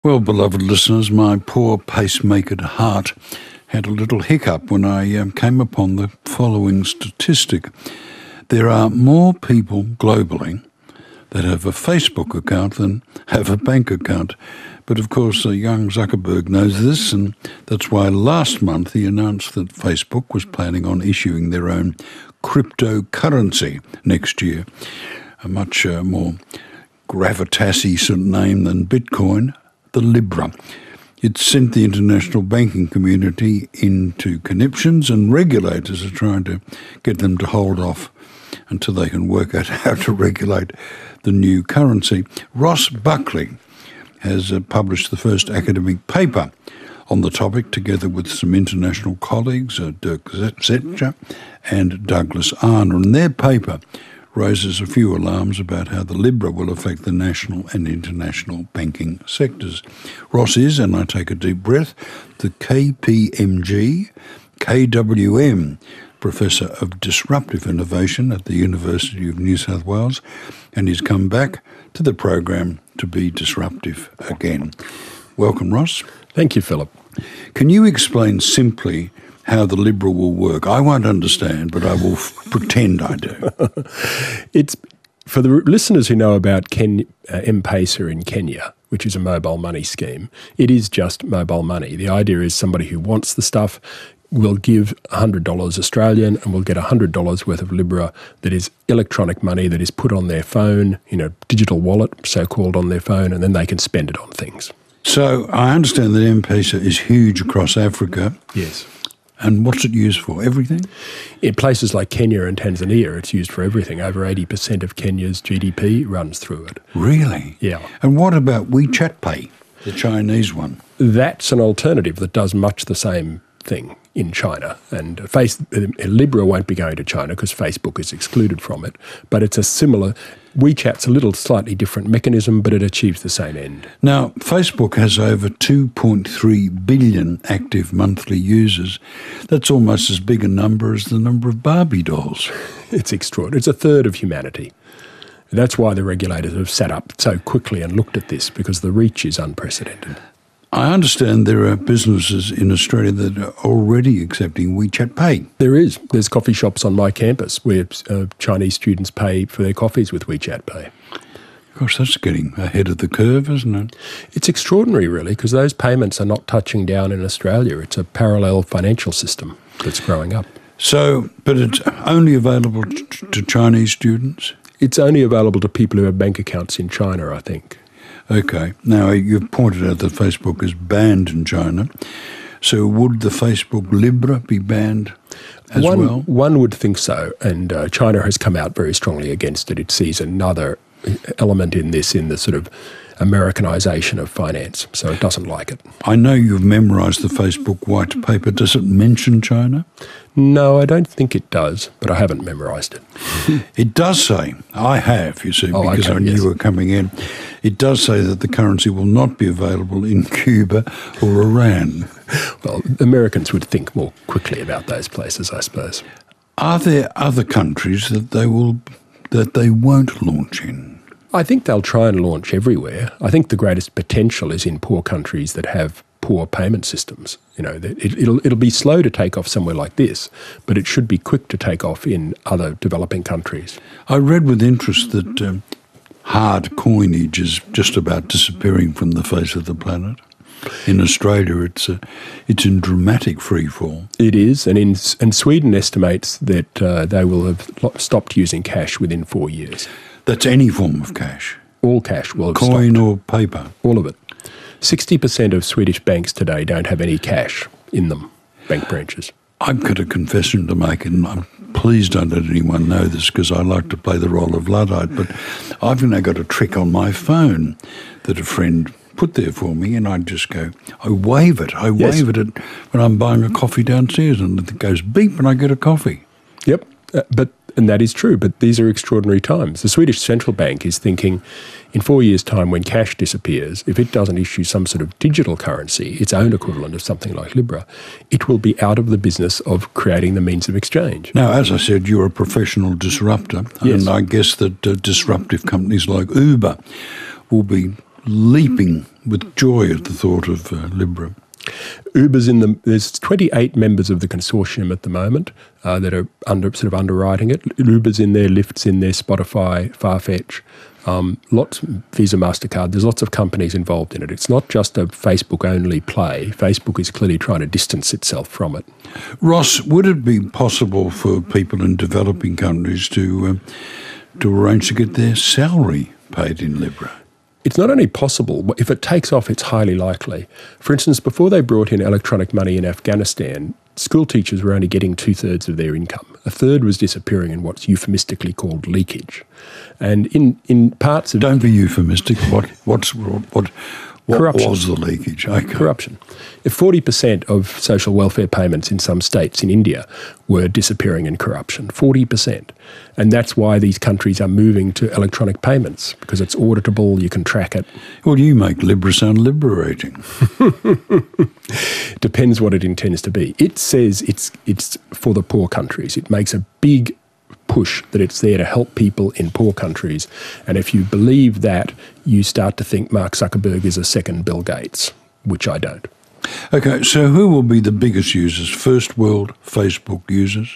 Well, beloved listeners, my poor pacemaker heart had a little hiccup when I came upon the following statistic. There are more people globally that have a Facebook account than have a bank account. But of course, young Zuckerberg knows this, and that's why last month he announced that Facebook was planning on issuing their own cryptocurrency next year. A much more gravitas-y sort of name than Bitcoin, the Libra. It sent the international banking community into conniptions, and regulators are trying to get them to hold off until they can work out how to regulate the new currency. Ross Buckley has published the first academic paper on the topic, together with some international colleagues, Dirk Zetscher and Douglas Arner. And their paper raises a few alarms about how the Libra will affect the national and international banking sectors. Ross is, and I take a deep breath, the KPMG, KWM Professor of Disruptive Innovation at the University of New South Wales, and he's come back to the program to be disruptive again. Welcome, Ross. Thank you, Philip. Can you explain simply how the Libra will work? I won't understand, but I will pretend I do. It's for the listeners who know about M-Pesa in Kenya, which is a mobile money scheme. It is just mobile money. The idea is somebody who wants the stuff will give $100 Australian and will get $100 worth of Libra that is electronic money that is put on their phone, digital wallet, so-called, on their phone, and then they can spend it on things. So I understand that M-Pesa is huge across Africa. Yes. And what's it used for? Everything? In places like Kenya and Tanzania, it's used for everything. Over 80% of Kenya's GDP runs through it. Really? Yeah. And what about WeChat Pay, the Chinese one? That's an alternative that does much the same thing in China. And Libra won't be going to China because Facebook is excluded from it. But it's a similar... WeChat's a little slightly different mechanism, but it achieves the same end. Now, Facebook has over 2.3 billion active monthly users. That's almost as big a number as the number of Barbie dolls. It's extraordinary. It's a third of humanity. That's why the regulators have sat up so quickly and looked at this, because the reach is unprecedented. I understand there are businesses in Australia that are already accepting WeChat Pay. There is. There's coffee shops on my campus where Chinese students pay for their coffees with WeChat Pay. Gosh, that's getting ahead of the curve, isn't it? It's extraordinary, really, because those payments are not touching down in Australia. It's a parallel financial system that's growing up. So, but it's only available to Chinese students? It's only available to people who have bank accounts in China, I think. Okay. Now, you've pointed out that Facebook is banned in China. So would the Facebook Libra be banned as well? One would think so, and China has come out very strongly against it. It sees another element in this, in the sort of Americanization of finance, so it doesn't like it. I know you've memorised the Facebook white paper. Does it mention China? No, I don't think it does, but I haven't memorised it. It does say, I have, you see, because I knew you were coming in. It does say that the currency will not be available in Cuba or Iran. Well, Americans would think more quickly about those places, I suppose. Are there other countries that they won't launch in? I think they'll try and launch everywhere. I think the greatest potential is in poor countries that have poor payment systems. It'll be slow to take off somewhere like this, but it should be quick to take off in other developing countries. I read with interest that hard coinage is just about disappearing from the face of the planet. In Australia, it's in dramatic freefall. It is, and Sweden estimates that they will have stopped using cash within 4 years. That's any form of cash? All cash will have stopped. Coin or paper? All of it. 60% of Swedish banks today don't have any cash in them, bank branches. I've got a confession to make, and please don't let anyone know this because I like to play the role of Luddite, but I've now got a trick on my phone that a friend put there for me, and I just go, I wave it when I'm buying a coffee downstairs, and it goes beep and I get a coffee. Yep, and that is true, but these are extraordinary times. The Swedish Central Bank is thinking in 4 years' time, when cash disappears, if it doesn't issue some sort of digital currency, its own equivalent of something like Libra, it will be out of the business of creating the means of exchange. Now, as I said, you're a professional disruptor, yes. And I guess that disruptive companies like Uber will be leaping with joy at the thought of Libra. Uber's there's 28 members of the consortium at the moment that are underwriting it. Uber's in there, Lyft's in there, Spotify, Farfetch, lots, Visa, MasterCard. There's lots of companies involved in it. It's not just a Facebook-only play. Facebook is clearly trying to distance itself from it. Ross, would it be possible for people in developing countries to arrange to get their salary paid in Libra? It's not only possible, but if it takes off, it's highly likely. For instance, before they brought in electronic money in Afghanistan, school teachers were only getting 2/3 of their income. A third was disappearing in what's euphemistically called leakage. And in parts of... Don't be euphemistic. What Corruption. was the leakage? Okay. Corruption. If 40% of social welfare payments in some states in India were disappearing in corruption, 40%. And that's why these countries are moving to electronic payments, because it's auditable, you can track it. Well, you make Libra sound liberating. Depends what it intends to be. It says it's for the poor countries. It makes a big push that it's there to help people in poor countries. And if you believe that, you start to think Mark Zuckerberg is a second Bill Gates, which I don't. Okay, so who will be the biggest users? First world Facebook users?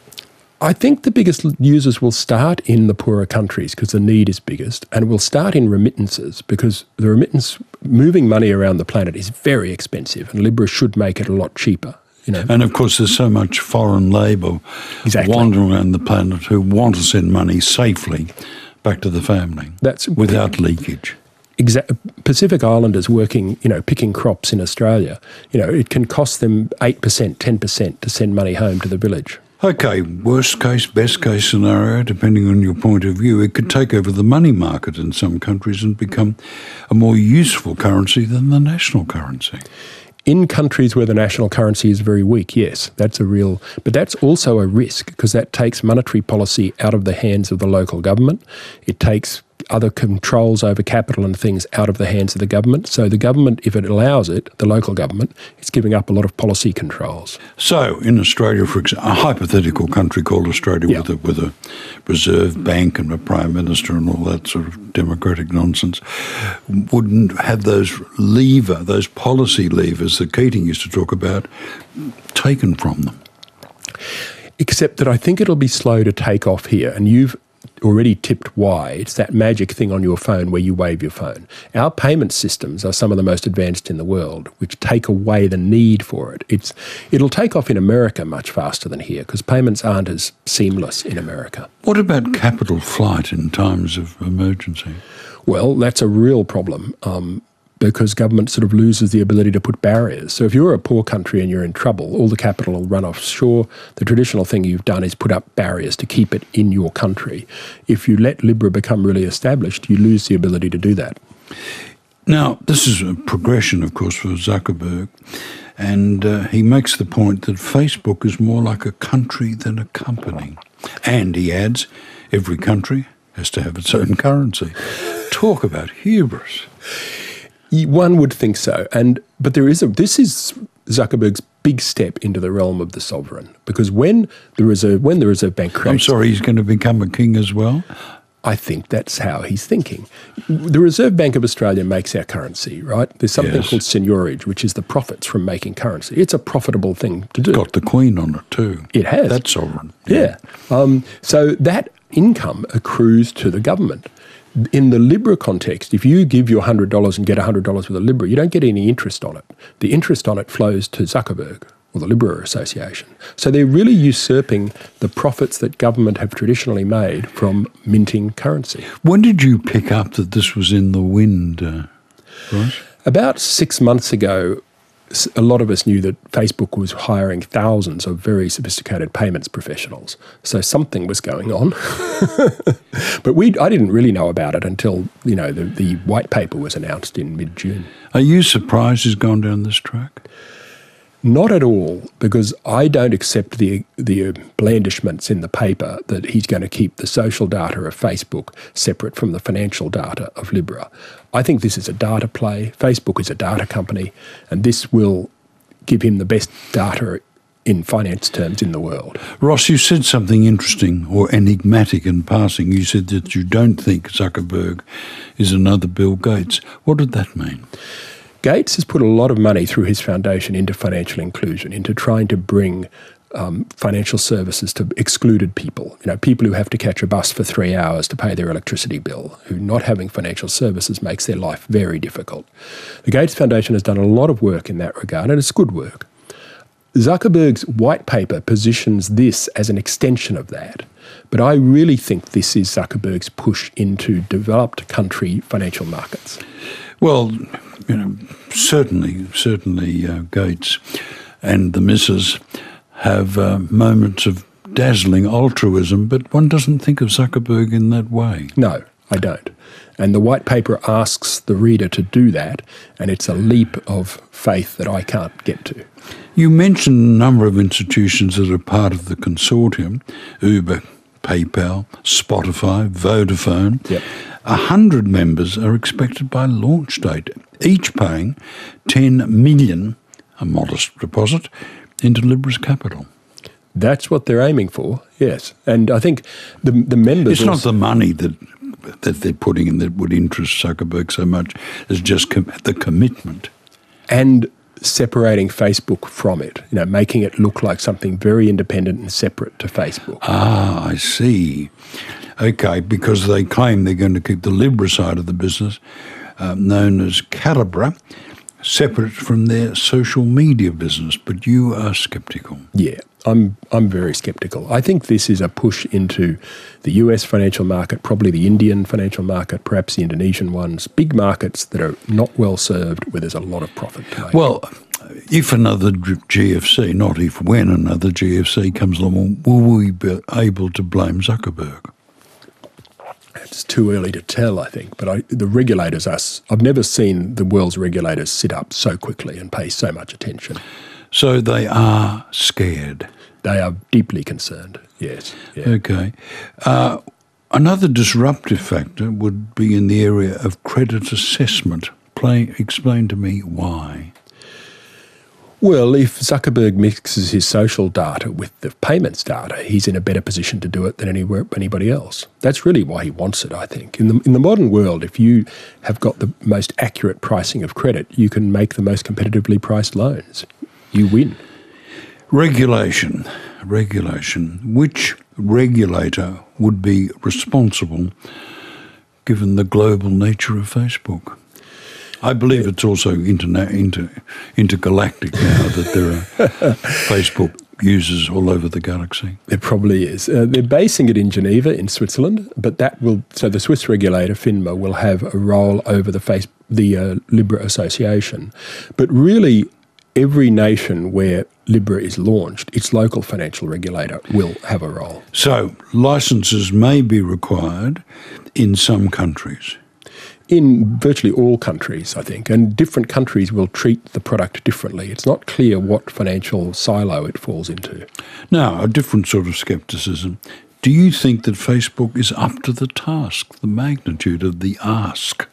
I think the biggest users will start in the poorer countries because the need is biggest, and will start in remittances because the remittance, moving money around the planet is very expensive, and Libra should make it a lot cheaper. You know. And of course there's so much foreign labour wandering around the planet who want to send money safely back to the family without leakage. Pacific Islanders working, picking crops in Australia, it can cost them 8%, 10% to send money home to the village. Okay, worst case, best case scenario, depending on your point of view, it could take over the money market in some countries and become a more useful currency than the national currency. In countries where the national currency is very weak, yes, but that's also a risk because that takes monetary policy out of the hands of the local government. It takes other controls over capital and things out of the hands of the government. So the government, if it allows it, the local government, it's giving up a lot of policy controls. So in Australia, for example, a hypothetical country called Australia with a reserve bank and a prime minister and all that sort of democratic nonsense, wouldn't have those policy levers that Keating used to talk about, taken from them. Except that I think it'll be slow to take off here, and you've already tipped why. It's that magic thing on your phone where you wave your phone. Our payment systems are some of the most advanced in the world, which take away the need for it. It'll take off in America much faster than here because payments aren't as seamless in America. What about capital flight in times of emergency? Well, that's a real problem. Because government sort of loses the ability to put barriers. So if you're a poor country and you're in trouble, all the capital will run offshore. The traditional thing you've done is put up barriers to keep it in your country. If you let Libra become really established, you lose the ability to do that. Now, this is a progression, of course, for Zuckerberg, and he makes the point that Facebook is more like a country than a company. And he adds, every country has to have its own currency. Talk about hubris. One would think so, but this is Zuckerberg's big step into the realm of the sovereign, because when the Reserve Bank creates... I'm sorry, he's going to become a king as well? I think that's how he's thinking. The Reserve Bank of Australia makes our currency, right? There's something called seigniorage, which is the profits from making currency. It's a profitable thing to do. It's got the Queen on it too. It has. That's sovereign. Yeah. So that income accrues to the government. In the Libra context, if you give your $100 and get $100 with a Libra, you don't get any interest on it. The interest on it flows to Zuckerberg or the Libra Association. So they're really usurping the profits that government have traditionally made from minting currency. When did you pick up that this was in the wind, Ross? About 6 months ago, a lot of us knew that Facebook was hiring thousands of very sophisticated payments professionals. So something was going on. But I didn't really know about it until, the white paper was announced in mid-June. Are you surprised he's gone down this track? Not at all, because I don't accept the blandishments in the paper that he's going to keep the social data of Facebook separate from the financial data of Libra. I think this is a data play. Facebook is a data company, and this will give him the best data in finance terms in the world. Ross, you said something interesting or enigmatic in passing. You said that you don't think Zuckerberg is another Bill Gates. What did that mean? Gates has put a lot of money through his foundation into financial inclusion, into trying to bring financial services to excluded people, people who have to catch a bus for 3 hours to pay their electricity bill, who not having financial services makes their life very difficult. The Gates Foundation has done a lot of work in that regard, and it's good work. Zuckerberg's white paper positions this as an extension of that, but I really think this is Zuckerberg's push into developed country financial markets. Well, certainly Gates and the missus have moments of dazzling altruism, but one doesn't think of Zuckerberg in that way. No, I don't. And the white paper asks the reader to do that, and it's a leap of faith that I can't get to. You mentioned a number of institutions that are part of the consortium: Uber, PayPal, Spotify, Vodafone. Yep. 100 members are expected by launch date, each paying $10 million, a modest deposit, into Libra's capital. That's what they're aiming for, yes. And I think the members... It's not the money that they're putting in that would interest Zuckerberg so much as just the commitment. And separating Facebook from it, making it look like something very independent and separate to Facebook. Ah, I see. Okay, because they claim they're going to keep the Libra side of the business, known as Calibra, separate from their social media business, but you are sceptical. Yeah, I'm very sceptical. I think this is a push into the US financial market, probably the Indian financial market, perhaps the Indonesian ones, big markets that are not well served, where there's a lot of profit to make. Well, if another GFC, not if, when another GFC comes along, will we be able to blame Zuckerberg? It's too early to tell, I think. But the regulators, I've never seen the world's regulators sit up so quickly and pay so much attention. So they are scared. They are deeply concerned, yes. Yeah. Okay. Another disruptive factor would be in the area of credit assessment. Explain to me why. Well, if Zuckerberg mixes his social data with the payments data, he's in a better position to do it than anybody else. That's really why he wants it, I think. In the modern world, if you have got the most accurate pricing of credit, you can make the most competitively priced loans. You win. Regulation. Which regulator would be responsible given the global nature of Facebook? I believe it's also intergalactic now that there are Facebook users all over the galaxy. It probably is. They're basing it in Geneva, in Switzerland, but so the Swiss regulator, FINMA, will have a role over the Libra Association. But really, every nation where Libra is launched, its local financial regulator will have a role. So licenses may be required in some countries. In virtually all countries, I think, and different countries will treat the product differently. It's not clear what financial silo it falls into. Now, a different sort of scepticism. Do you think that Facebook is up to the task, the magnitude of the ask?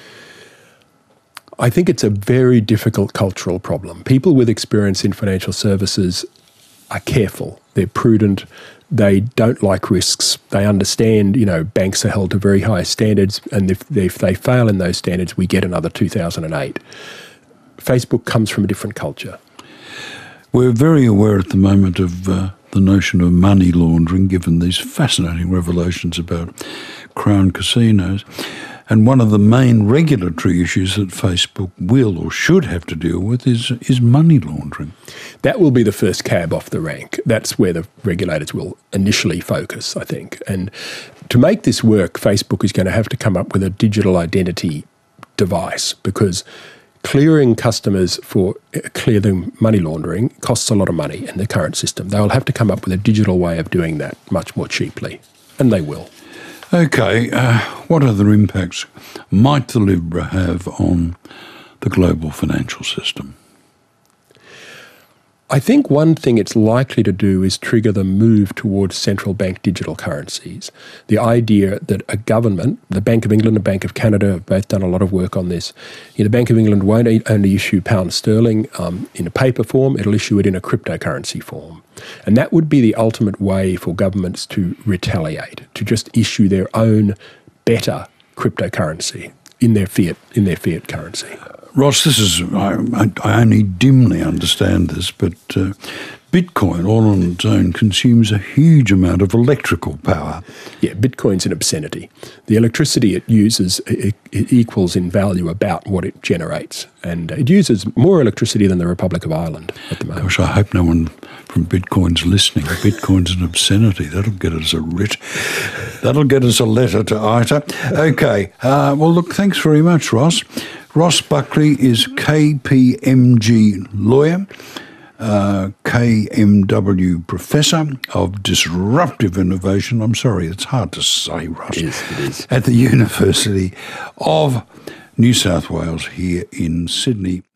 I think it's a very difficult cultural problem. People with experience in financial services are careful. They're prudent. They don't like risks. They understand, banks are held to very high standards, and if they fail in those standards, we get another 2008. Facebook comes from a different culture. We're very aware at the moment of the notion of money laundering, given these fascinating revelations about Crown casinos. And one of the main regulatory issues that Facebook will or should have to deal with is money laundering. That will be the first cab off the rank. That's where the regulators will initially focus, I think. And to make this work, Facebook is going to have to come up with a digital identity device, because clearing customers for clear money laundering costs a lot of money in the current system. They will have to come up with a digital way of doing that much more cheaply, and they will. Okay, what other impacts might the Libra have on the global financial system? I think one thing it's likely to do is trigger the move towards central bank digital currencies. The idea that a government, the Bank of England and Bank of Canada have both done a lot of work on this. The Bank of England won't only issue pound sterling in a paper form, it'll issue it in a cryptocurrency form. And that would be the ultimate way for governments to retaliate, to just issue their own better cryptocurrency in their fiat currency. Ross, this is, I only dimly understand this, but Bitcoin all on its own consumes a huge amount of electrical power. Yeah, Bitcoin's an obscenity. The electricity it uses it equals in value about what it generates. And it uses more electricity than the Republic of Ireland at the moment. Gosh, I hope no one from Bitcoin's listening. Bitcoin's an obscenity. That'll get us a writ. That'll get us a letter to ITA. Okay. Well, look, thanks very much, Ross. Ross Buckley is KPMG lawyer, KMW Professor of Disruptive Innovation. I'm sorry, it's hard to say, Ross. It is. At the University of New South Wales here in Sydney.